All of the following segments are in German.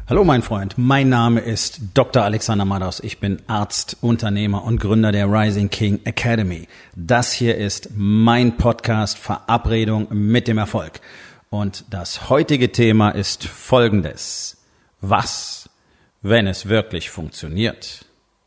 Hallo mein Freund, mein Name ist Dr. Alexander Madaus. Ich bin Arzt, Unternehmer und Gründer der Rising King Academy. Das hier ist mein Podcast Verabredung mit dem Erfolg. Und das heutige Thema ist folgendes. Was, wenn es wirklich funktioniert?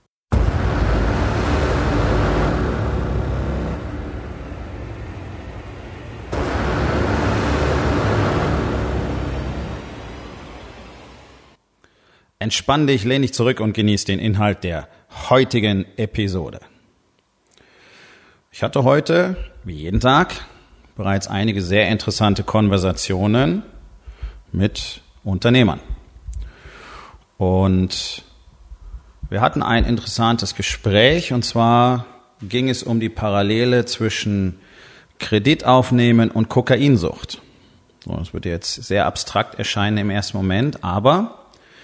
Entspann dich, lehn dich zurück und genieß den Inhalt der heutigen Episode. Ich hatte heute, wie jeden Tag, bereits einige sehr interessante Konversationen mit Unternehmern. Und wir hatten ein interessantes Gespräch, und zwar ging es um die Parallele zwischen Kredit aufnehmen und Kokainsucht. So, das wird jetzt sehr abstrakt erscheinen im ersten Moment, aber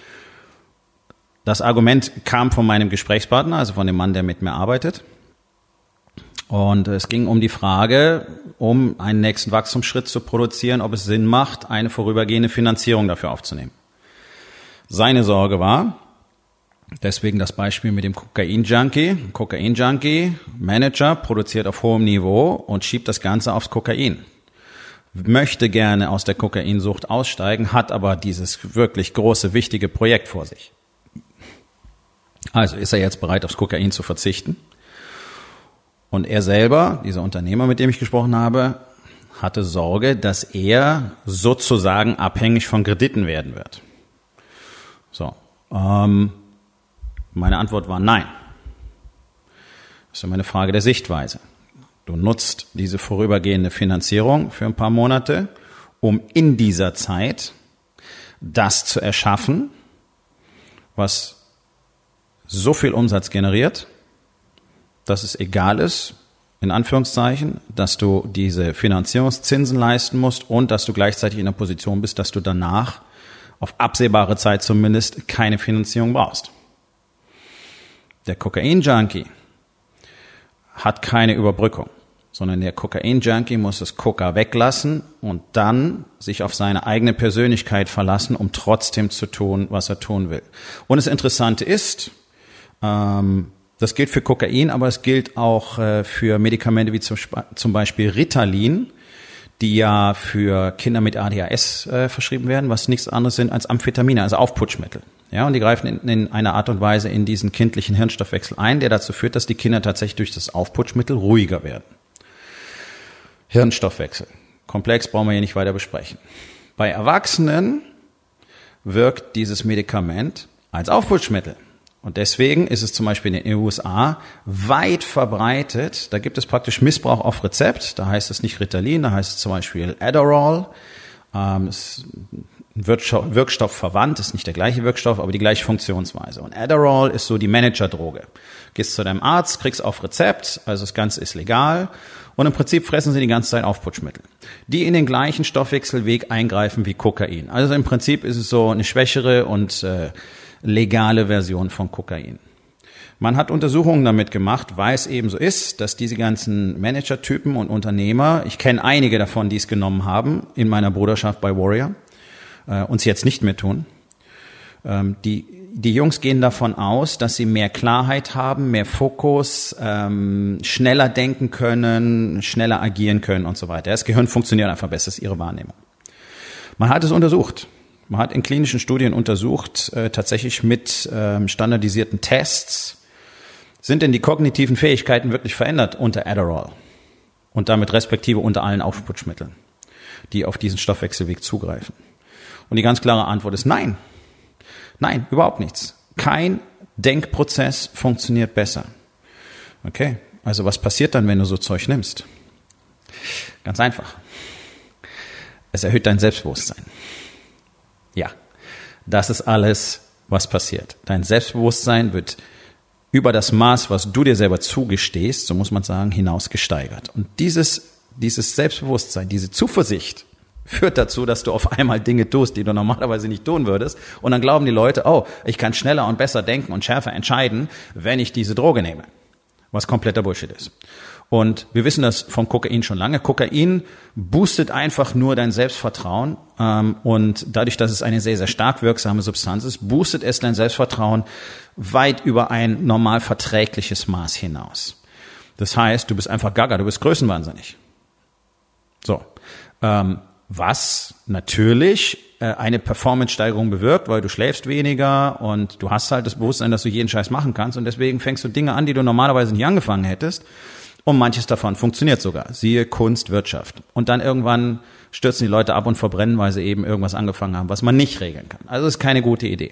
das Argument kam von meinem Gesprächspartner, also von dem Mann, der mit mir arbeitet. Und es ging um die Frage, um einen nächsten Wachstumsschritt zu produzieren, ob es Sinn macht, eine vorübergehende Finanzierung dafür aufzunehmen. Seine Sorge war, deswegen das Beispiel mit dem Kokain-Junkie. Kokain-Junkie, Manager, produziert auf hohem Niveau und schiebt das Ganze aufs Kokain. Möchte gerne aus der Kokainsucht aussteigen, hat aber dieses wirklich große, wichtige Projekt vor sich. Also ist er jetzt bereit, aufs Kokain zu verzichten? Und er selber, dieser Unternehmer, mit dem ich gesprochen habe, hatte Sorge, dass er sozusagen abhängig von Krediten werden wird. So, meine Antwort war nein. Das ist immer eine Frage der Sichtweise. Du nutzt diese vorübergehende Finanzierung für ein paar Monate, um in dieser Zeit das zu erschaffen, was so viel Umsatz generiert, dass es egal ist, in Anführungszeichen, dass du diese Finanzierungszinsen leisten musst und dass du gleichzeitig in der Position bist, dass du danach auf absehbare Zeit zumindest keine Finanzierung brauchst. Der Kokain-Junkie hat keine Überbrückung, sondern der Kokain-Junkie muss das Koka weglassen und dann sich auf seine eigene Persönlichkeit verlassen, um trotzdem zu tun, was er tun will. Und das Interessante ist, das gilt für Kokain, aber es gilt auch für Medikamente wie zum Beispiel Ritalin, die ja für Kinder mit ADHS verschrieben werden, was nichts anderes sind als Amphetamine, also Aufputschmittel. Ja, und die greifen in einer Art und Weise in diesen kindlichen Hirnstoffwechsel ein, der dazu führt, dass die Kinder tatsächlich durch das Aufputschmittel ruhiger werden. Hirnstoffwechsel. Komplex brauchen wir hier nicht weiter besprechen. Bei Erwachsenen wirkt dieses Medikament als Aufputschmittel. Und deswegen ist es zum Beispiel in den USA weit verbreitet. Da gibt es praktisch Missbrauch auf Rezept. Da heißt es nicht Ritalin, da heißt es zum Beispiel Adderall. Ist ein Wirkstoff verwandt, ist nicht der gleiche Wirkstoff, aber die gleiche Funktionsweise. Und Adderall ist so die Managerdroge. Gehst zu deinem Arzt, kriegst auf Rezept, also das Ganze ist legal. Und im Prinzip fressen sie die ganze Zeit Aufputschmittel, die in den gleichen Stoffwechselweg eingreifen wie Kokain. Also im Prinzip ist es so eine schwächere und legale Version von Kokain. Man hat Untersuchungen damit gemacht, weil es eben so ist, dass diese ganzen Managertypen und Unternehmer, ich kenne einige davon, die es genommen haben, in meiner Bruderschaft bei Warrior, und es jetzt nicht mehr tun. Die Jungs gehen davon aus, dass sie mehr Klarheit haben, mehr Fokus, schneller denken können, schneller agieren können und so weiter. Das Gehirn funktioniert einfach besser, das ist ihre Wahrnehmung. Man hat es untersucht. Man hat in klinischen Studien untersucht, tatsächlich mit standardisierten Tests, sind denn die kognitiven Fähigkeiten wirklich verändert unter Adderall und damit respektive unter allen Aufputschmitteln, die auf diesen Stoffwechselweg zugreifen. Und die ganz klare Antwort ist nein. Nein, überhaupt nichts. Kein Denkprozess funktioniert besser. Okay, also was passiert dann, wenn du so Zeug nimmst? Ganz einfach. Es erhöht dein Selbstbewusstsein. Ja, das ist alles, was passiert. Dein Selbstbewusstsein wird über das Maß, was du dir selber zugestehst, so muss man sagen, hinaus gesteigert. Und dieses Selbstbewusstsein, diese Zuversicht führt dazu, dass du auf einmal Dinge tust, die du normalerweise nicht tun würdest. Und dann glauben die Leute, oh, ich kann schneller und besser denken und schärfer entscheiden, wenn ich diese Droge nehme. Was kompletter Bullshit ist. Und wir wissen das vom Kokain schon lange. Kokain boostet einfach nur dein Selbstvertrauen. Und dadurch, dass es eine sehr, sehr stark wirksame Substanz ist, boostet es dein Selbstvertrauen weit über ein normal verträgliches Maß hinaus. Das heißt, du bist einfach gaga, du bist größenwahnsinnig. So. Was natürlich eine Performance-Steigerung bewirkt, weil du schläfst weniger und du hast halt das Bewusstsein, dass du jeden Scheiß machen kannst und deswegen fängst du Dinge an, die du normalerweise nicht angefangen hättest. Und manches davon funktioniert sogar. Siehe Kunst, Wirtschaft. Und dann irgendwann stürzen die Leute ab und verbrennen, weil sie eben irgendwas angefangen haben, was man nicht regeln kann. Also das ist keine gute Idee.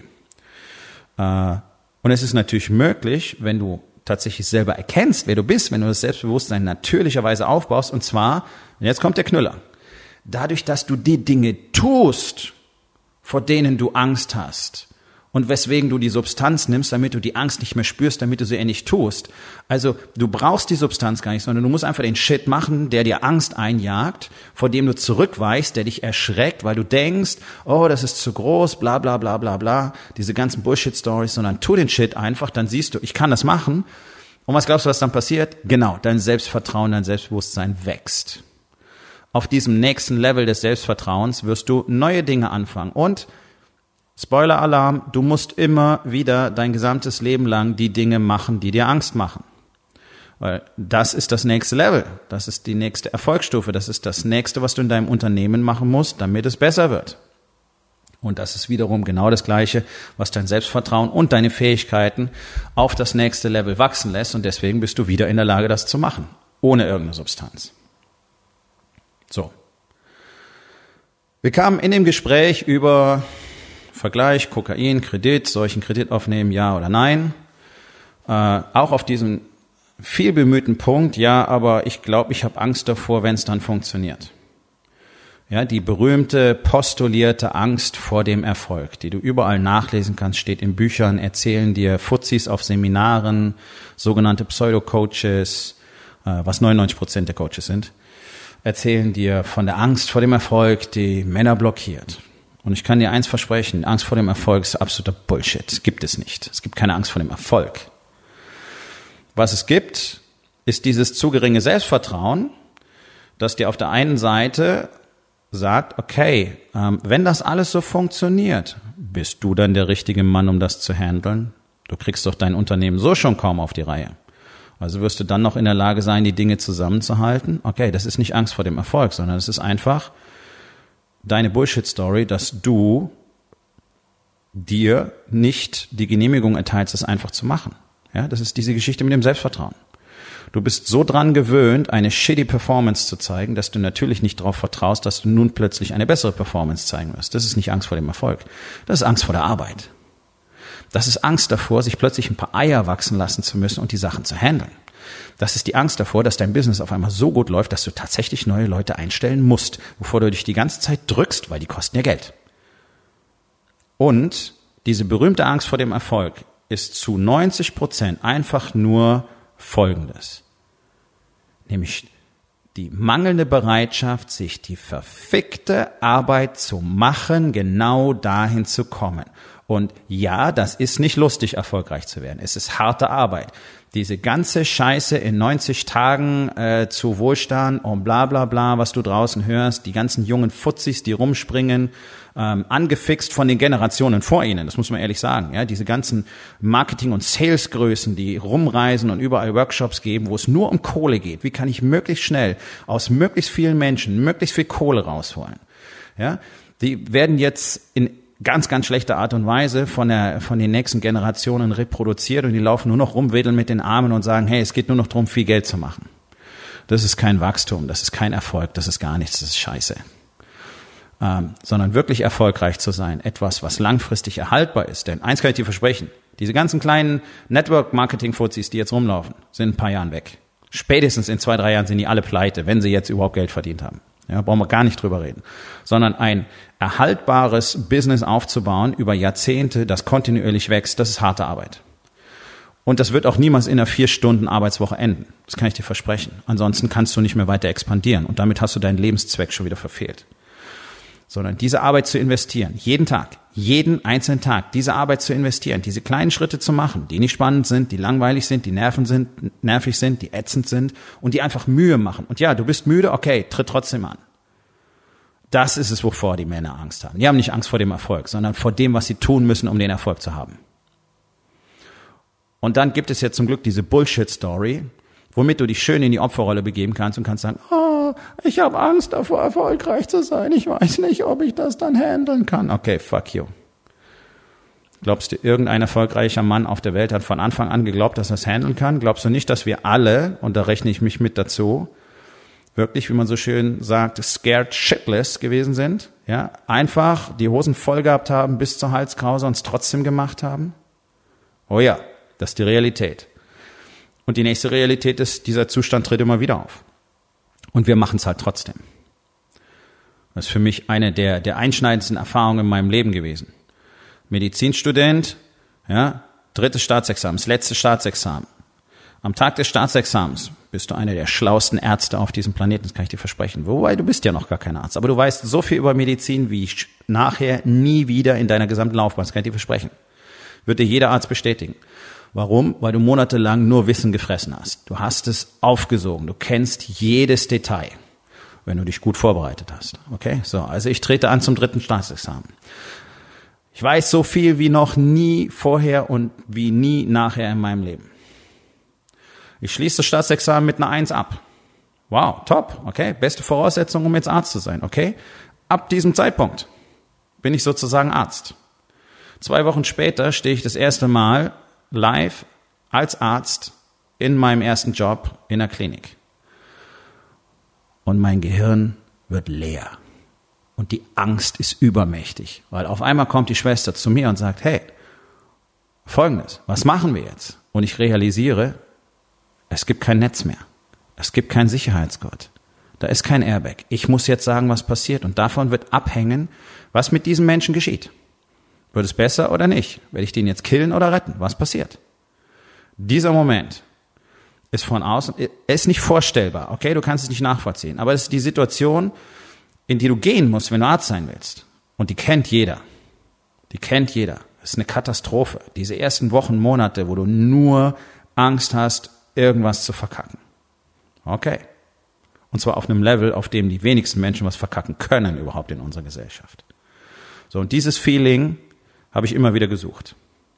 Und es ist natürlich möglich, wenn du tatsächlich selber erkennst, wer du bist, wenn du das Selbstbewusstsein natürlicherweise aufbaust. Und zwar, und jetzt kommt der Knüller, dadurch, dass du die Dinge tust, vor denen du Angst hast. Und weswegen du die Substanz nimmst, damit du die Angst nicht mehr spürst, damit du sie nicht tust. Also du brauchst die Substanz gar nicht, sondern du musst einfach den Shit machen, der dir Angst einjagt, vor dem du zurückweichst, der dich erschreckt, weil du denkst, oh, das ist zu groß, bla bla bla bla bla, diese ganzen Bullshit-Stories, sondern tu den Shit einfach, dann siehst du, ich kann das machen. Und was glaubst du, was dann passiert? Genau, dein Selbstvertrauen, dein Selbstbewusstsein wächst. Auf diesem nächsten Level des Selbstvertrauens wirst du neue Dinge anfangen und Spoiler-Alarm, du musst immer wieder dein gesamtes Leben lang die Dinge machen, die dir Angst machen. Weil das ist das nächste Level, das ist die nächste Erfolgsstufe, das ist das nächste, was du in deinem Unternehmen machen musst, damit es besser wird. Und das ist wiederum genau das Gleiche, was dein Selbstvertrauen und deine Fähigkeiten auf das nächste Level wachsen lässt und deswegen bist du wieder in der Lage, das zu machen, ohne irgendeine Substanz. So. Wir kamen in dem Gespräch über Vergleich, Kokain, Kredit, soll ich einen Kredit aufnehmen, ja oder nein? Auch auf diesen viel bemühten Punkt, ja, aber ich glaube, ich habe Angst davor, wenn es dann funktioniert. Ja, die berühmte, postulierte Angst vor dem Erfolg, die du überall nachlesen kannst, steht in Büchern, erzählen dir Fuzis auf Seminaren, sogenannte Pseudo-Coaches, was 99% der Coaches sind, erzählen dir von der Angst vor dem Erfolg, die Männer blockiert. Und ich kann dir eins versprechen, Angst vor dem Erfolg ist absoluter Bullshit. Das gibt es nicht. Es gibt keine Angst vor dem Erfolg. Was es gibt, ist dieses zu geringe Selbstvertrauen, das dir auf der einen Seite sagt, okay, wenn das alles so funktioniert, bist du dann der richtige Mann, um das zu handeln? Du kriegst doch dein Unternehmen so schon kaum auf die Reihe. Also wirst du dann noch in der Lage sein, die Dinge zusammenzuhalten? Okay, das ist nicht Angst vor dem Erfolg, sondern es ist einfach deine Bullshit-Story, dass du dir nicht die Genehmigung erteilst, das einfach zu machen. Ja, das ist diese Geschichte mit dem Selbstvertrauen. Du bist so dran gewöhnt, eine shitty Performance zu zeigen, dass du natürlich nicht darauf vertraust, dass du nun plötzlich eine bessere Performance zeigen wirst. Das ist nicht Angst vor dem Erfolg. Das ist Angst vor der Arbeit. Das ist Angst davor, sich plötzlich ein paar Eier wachsen lassen zu müssen und die Sachen zu handeln. Das ist die Angst davor, dass dein Business auf einmal so gut läuft, dass du tatsächlich neue Leute einstellen musst, wovor du dich die ganze Zeit drückst, weil die kosten ja Geld. Und diese berühmte Angst vor dem Erfolg ist zu 90% einfach nur Folgendes. Nämlich die mangelnde Bereitschaft, sich die verfickte Arbeit zu machen, genau dahin zu kommen. Und ja, das ist nicht lustig, erfolgreich zu werden. Es ist harte Arbeit. Diese ganze Scheiße in 90 Tagen zu Wohlstand und bla bla bla, was du draußen hörst, die ganzen jungen Fuzzis, die rumspringen, angefixt von den Generationen vor ihnen, das muss man ehrlich sagen. Ja, diese ganzen Marketing- und Salesgrößen, die rumreisen und überall Workshops geben, wo es nur um Kohle geht. Wie kann ich möglichst schnell aus möglichst vielen Menschen möglichst viel Kohle rausholen? Ja, die werden jetzt in ganz, ganz schlechte Art und Weise von den nächsten Generationen reproduziert und die laufen nur noch rum, wedeln mit den Armen und sagen, hey, es geht nur noch darum, viel Geld zu machen. Das ist kein Wachstum, das ist kein Erfolg, das ist gar nichts, das ist Scheiße. Sondern wirklich erfolgreich zu sein, etwas, was langfristig erhaltbar ist. Denn eins kann ich dir versprechen, diese ganzen kleinen Network-Marketing-Fuzis, die jetzt rumlaufen, sind in ein paar Jahren weg. Spätestens in 2-3 Jahren sind die alle pleite, wenn sie jetzt überhaupt Geld verdient haben. Ja, brauchen wir gar nicht drüber reden. Sondern ein erhaltbares Business aufzubauen über Jahrzehnte, das kontinuierlich wächst, das ist harte Arbeit. Und das wird auch niemals in einer 4-Stunden-Arbeitswoche enden. Das kann ich dir versprechen. Ansonsten kannst du nicht mehr weiter expandieren und damit hast du deinen Lebenszweck schon wieder verfehlt. sondern diese Arbeit zu investieren, jeden Tag, jeden einzelnen Tag, diese Arbeit zu investieren, diese kleinen Schritte zu machen, die nicht spannend sind, die langweilig sind, die nervig sind, die ätzend sind und die einfach Mühe machen. Und ja, du bist müde, okay, tritt trotzdem an. Das ist es, wovor die Männer Angst haben. Die haben nicht Angst vor dem Erfolg, sondern vor dem, was sie tun müssen, um den Erfolg zu haben. Und dann gibt es jetzt zum Glück diese Bullshit-Story, womit du dich schön in die Opferrolle begeben kannst und kannst sagen, ich habe Angst davor, erfolgreich zu sein. Ich weiß nicht, ob ich das dann handeln kann. Okay, fuck you. Glaubst du, irgendein erfolgreicher Mann auf der Welt hat von Anfang an geglaubt, dass er es handeln kann? Glaubst du nicht, dass wir alle, und da rechne ich mich mit dazu, wirklich, wie man so schön sagt, scared shitless gewesen sind? Ja, einfach die Hosen voll gehabt haben bis zur Halskrause und es trotzdem gemacht haben? Oh ja, das ist die Realität. Und die nächste Realität ist, dieser Zustand tritt immer wieder auf. Und wir machen es halt trotzdem. Das ist für mich eine der einschneidendsten Erfahrungen in meinem Leben gewesen. Medizinstudent, ja, 3. Staatsexamen, das letzte Staatsexamen. Am Tag des Staatsexamens bist du einer der schlauesten Ärzte auf diesem Planeten, das kann ich dir versprechen. Wobei, du bist ja noch gar kein Arzt, aber du weißt so viel über Medizin, wie ich nachher nie wieder in deiner gesamten Laufbahn, das kann ich dir versprechen. Wird dir jeder Arzt bestätigen. Warum? Weil du monatelang nur Wissen gefressen hast. Du hast es aufgesogen. Du kennst jedes Detail, wenn du dich gut vorbereitet hast. Okay? So, also ich trete an zum 3. Staatsexamen. Ich weiß so viel wie noch nie vorher und wie nie nachher in meinem Leben. Ich schließe das Staatsexamen mit einer 1 ab. Wow, top. Okay? Beste Voraussetzung, um jetzt Arzt zu sein. Okay? Ab diesem Zeitpunkt bin ich sozusagen Arzt. 2 Wochen später stehe ich das erste Mal live als Arzt in meinem ersten Job in der Klinik. Und mein Gehirn wird leer. Und die Angst ist übermächtig. Weil auf einmal kommt die Schwester zu mir und sagt, hey, Folgendes, was machen wir jetzt? Und ich realisiere, es gibt kein Netz mehr. Es gibt keinen Sicherheitsgurt. Da ist kein Airbag. Ich muss jetzt sagen, was passiert. Und davon wird abhängen, was mit diesem Menschen geschieht. Wird es besser oder nicht? Werde ich den jetzt killen oder retten? Was passiert? Dieser Moment ist von außen, ist nicht vorstellbar, okay? Du kannst es nicht nachvollziehen. Aber es ist die Situation, in die du gehen musst, wenn du Arzt sein willst. Und die kennt jeder. Die kennt jeder. Es ist eine Katastrophe. Diese ersten Wochen, Monate, wo du nur Angst hast, irgendwas zu verkacken. Okay. Und zwar auf einem Level, auf dem die wenigsten Menschen was verkacken können überhaupt in unserer Gesellschaft. So, und dieses Feeling habe ich immer wieder gesucht.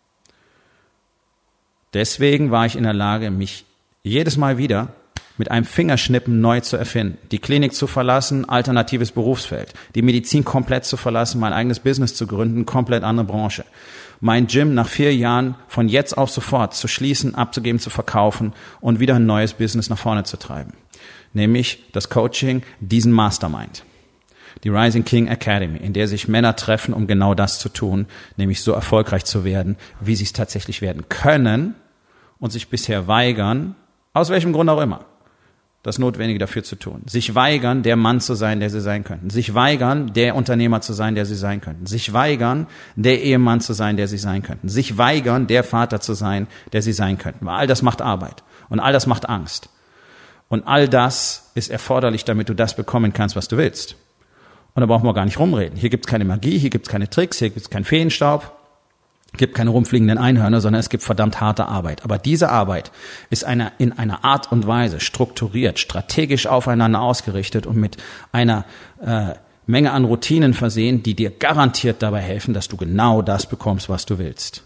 Deswegen war ich in der Lage, mich jedes Mal wieder mit einem Fingerschnippen neu zu erfinden, die Klinik zu verlassen, alternatives Berufsfeld, die Medizin komplett zu verlassen, mein eigenes Business zu gründen, komplett andere Branche, mein Gym nach 4 Jahren von jetzt auf sofort zu schließen, abzugeben, zu verkaufen und wieder ein neues Business nach vorne zu treiben, nämlich das Coaching, diesen Mastermind. Die Rising King Academy, in der sich Männer treffen, um genau das zu tun, nämlich so erfolgreich zu werden, wie sie es tatsächlich werden können und sich bisher weigern, aus welchem Grund auch immer, das Notwendige dafür zu tun. Sich weigern, der Mann zu sein, der sie sein könnten. Sich weigern, der Unternehmer zu sein, der sie sein könnten. Sich weigern, der Ehemann zu sein, der sie sein könnten. Sich weigern, der Vater zu sein, der sie sein könnten. Weil all das macht Arbeit und all das macht Angst. Und all das ist erforderlich, damit du das bekommen kannst, was du willst. Und da brauchen wir gar nicht rumreden. Hier gibt es keine Magie, hier gibt es keine Tricks, hier gibt es keinen Feenstaub, gibt keine rumfliegenden Einhörner, sondern es gibt verdammt harte Arbeit. Aber diese Arbeit ist in einer Art und Weise strukturiert, strategisch aufeinander ausgerichtet und mit einer Menge an Routinen versehen, die dir garantiert dabei helfen, dass du genau das bekommst, was du willst.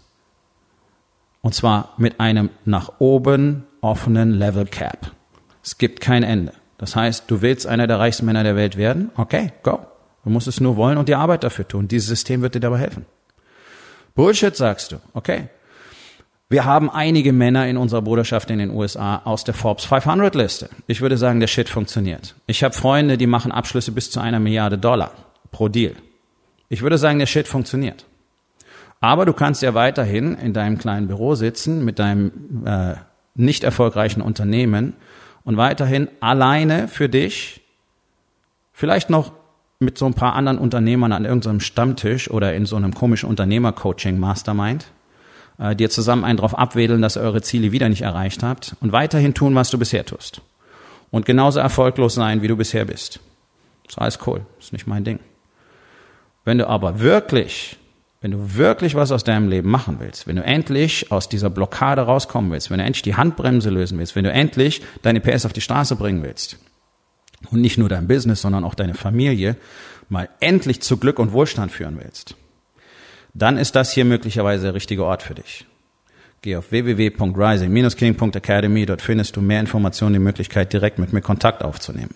Und zwar mit einem nach oben offenen Level Cap. Es gibt kein Ende. Das heißt, du willst einer der reichsten Männer der Welt werden? Okay, go. Du musst es nur wollen und die Arbeit dafür tun. Dieses System wird dir dabei helfen. Bullshit, sagst du. Okay. Wir haben einige Männer in unserer Bruderschaft in den USA aus der Forbes 500 Liste. Ich würde sagen, der Shit funktioniert. Ich habe Freunde, die machen Abschlüsse bis zu $1 Milliarde pro Deal. Ich würde sagen, der Shit funktioniert. Aber du kannst ja weiterhin in deinem kleinen Büro sitzen mit deinem nicht erfolgreichen Unternehmen und weiterhin alleine für dich, vielleicht noch mit so ein paar anderen Unternehmern an irgendeinem Stammtisch oder in so einem komischen Unternehmer-Coaching-Mastermind, dir zusammen einen drauf abwedeln, dass ihr eure Ziele wieder nicht erreicht habt und weiterhin tun, was du bisher tust. Und genauso erfolglos sein, wie du bisher bist. Das ist alles cool, das ist nicht mein Ding. Wenn du wirklich was aus deinem Leben machen willst, wenn du endlich aus dieser Blockade rauskommen willst, wenn du endlich die Handbremse lösen willst, wenn du endlich deine PS auf die Straße bringen willst und nicht nur dein Business, sondern auch deine Familie mal endlich zu Glück und Wohlstand führen willst, dann ist das hier möglicherweise der richtige Ort für dich. Geh auf www.rising-king.academy, dort findest du mehr Informationen, die Möglichkeit, direkt mit mir Kontakt aufzunehmen.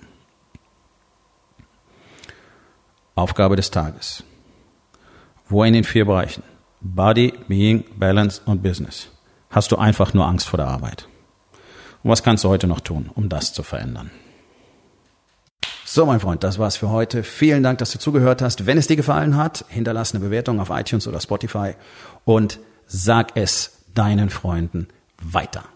Aufgabe des Tages. Wo in den 4 Bereichen Body, Being, Balance und Business hast du einfach nur Angst vor der Arbeit? Und was kannst du heute noch tun, um das zu verändern? So, mein Freund, das war's für heute. Vielen Dank, dass du zugehört hast. Wenn es dir gefallen hat, hinterlass eine Bewertung auf iTunes oder Spotify und sag es deinen Freunden weiter.